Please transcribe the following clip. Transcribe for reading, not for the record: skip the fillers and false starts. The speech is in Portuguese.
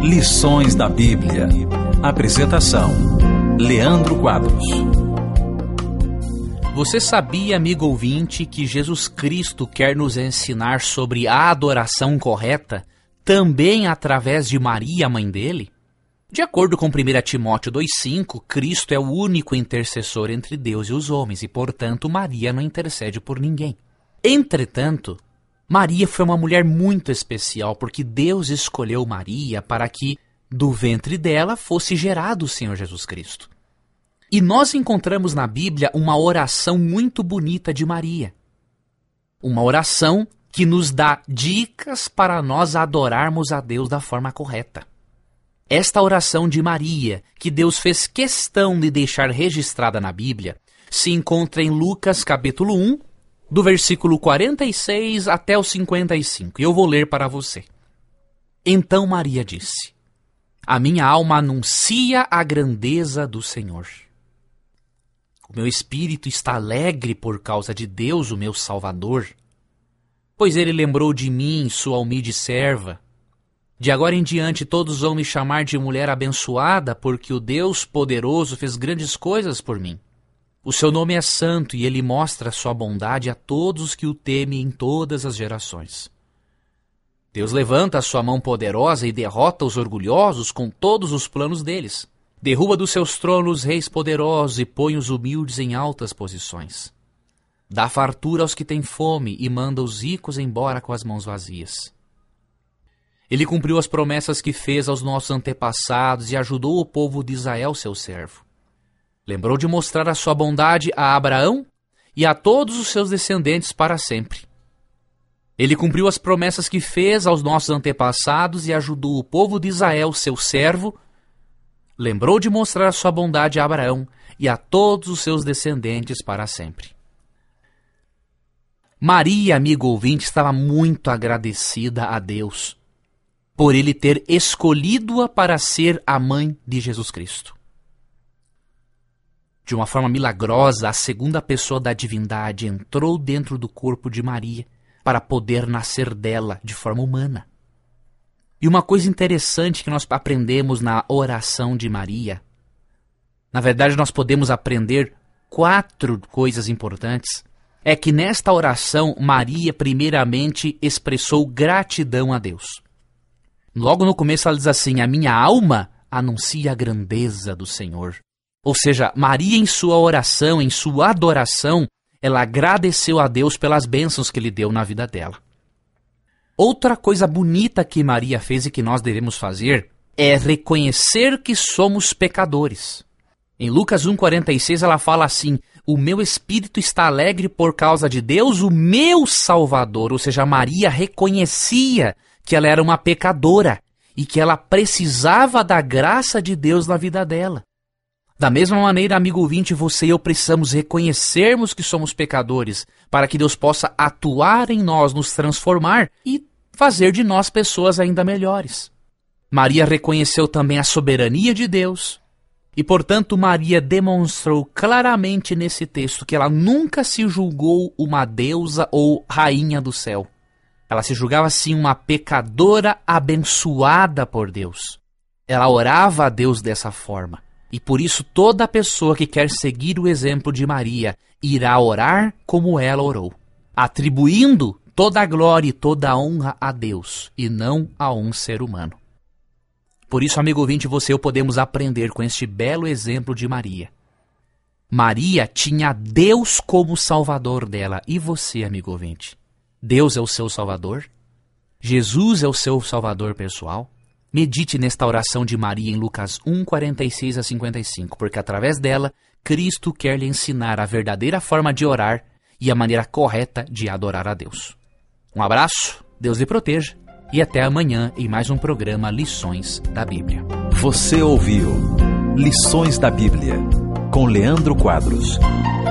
Lições da Bíblia. Apresentação: Leandro Quadros. Você sabia, amigo ouvinte, que Jesus Cristo quer nos ensinar sobre a adoração correta também através de Maria, mãe dele? De acordo com 1 Timóteo 2,5, Cristo é o único intercessor entre Deus e os homens e, portanto, Maria não intercede por ninguém. Entretanto, Maria foi uma mulher muito especial porque Deus escolheu Maria para que do ventre dela fosse gerado o Senhor Jesus Cristo. E nós encontramos na Bíblia uma oração muito bonita de Maria. Uma oração que nos dá dicas para nós adorarmos a Deus da forma correta. Esta oração de Maria, que Deus fez questão de deixar registrada na Bíblia, se encontra em Lucas capítulo 1, do versículo 46 até o 55. E eu vou ler para você. Então Maria disse: A minha alma anuncia a grandeza do Senhor. O meu espírito está alegre por causa de Deus, o meu Salvador, pois ele lembrou de mim, sua humilde serva. De agora em diante todos vão me chamar de mulher abençoada, porque o Deus poderoso fez grandes coisas por mim. O seu nome é santo e ele mostra sua bondade a todos os que o temem em todas as gerações. Deus levanta a sua mão poderosa e derrota os orgulhosos com todos os planos deles. Derruba dos seus tronos reis poderosos e põe os humildes em altas posições. Dá fartura aos que têm fome e manda os ricos embora com as mãos vazias. Ele cumpriu as promessas que fez aos nossos antepassados e ajudou o povo de Israel, seu servo. Lembrou de mostrar a sua bondade a Abraão e a todos os seus descendentes para sempre. Ele cumpriu as promessas que fez aos nossos antepassados e ajudou o povo de Israel, seu servo. Lembrou de mostrar a sua bondade a Abraão e a todos os seus descendentes para sempre. Maria, amigo ouvinte, estava muito agradecida a Deus por ele ter escolhido-a para ser a mãe de Jesus Cristo. De uma forma milagrosa, a segunda pessoa da divindade entrou dentro do corpo de Maria para poder nascer dela de forma humana. E uma coisa interessante que nós aprendemos na oração de Maria, na verdade nós podemos aprender 4 coisas importantes, é que nesta oração Maria primeiramente expressou gratidão a Deus. Logo no começo ela diz assim: a minha alma anuncia a grandeza do Senhor. Ou seja, Maria em sua oração, em sua adoração, ela agradeceu a Deus pelas bênçãos que ele deu na vida dela. Outra coisa bonita que Maria fez e que nós devemos fazer é reconhecer que somos pecadores. Em Lucas 1,46 ela fala assim: o meu espírito está alegre por causa de Deus, o meu Salvador. Ou seja, Maria reconhecia que ela era uma pecadora e que ela precisava da graça de Deus na vida dela. Da mesma maneira, amigo ouvinte, você e eu precisamos reconhecermos que somos pecadores para que Deus possa atuar em nós, nos transformar e fazer de nós pessoas ainda melhores. Maria reconheceu também a soberania de Deus e, portanto, Maria demonstrou claramente nesse texto que ela nunca se julgou uma deusa ou rainha do céu. Ela se julgava, sim, uma pecadora abençoada por Deus. Ela orava a Deus dessa forma. E por isso toda pessoa que quer seguir o exemplo de Maria irá orar como ela orou, atribuindo toda a glória e toda a honra a Deus e não a um ser humano. Por isso, amigo ouvinte, você e eu podemos aprender com este belo exemplo de Maria. Maria tinha Deus como Salvador dela. E você, amigo ouvinte? Deus é o seu Salvador? Jesus é o seu Salvador pessoal? Medite nesta oração de Maria em Lucas 1, 46 a 55, porque através dela, Cristo quer lhe ensinar a verdadeira forma de orar e a maneira correta de adorar a Deus. Um abraço, Deus lhe proteja e até amanhã em mais um programa Lições da Bíblia. Você ouviu Lições da Bíblia com Leandro Quadros.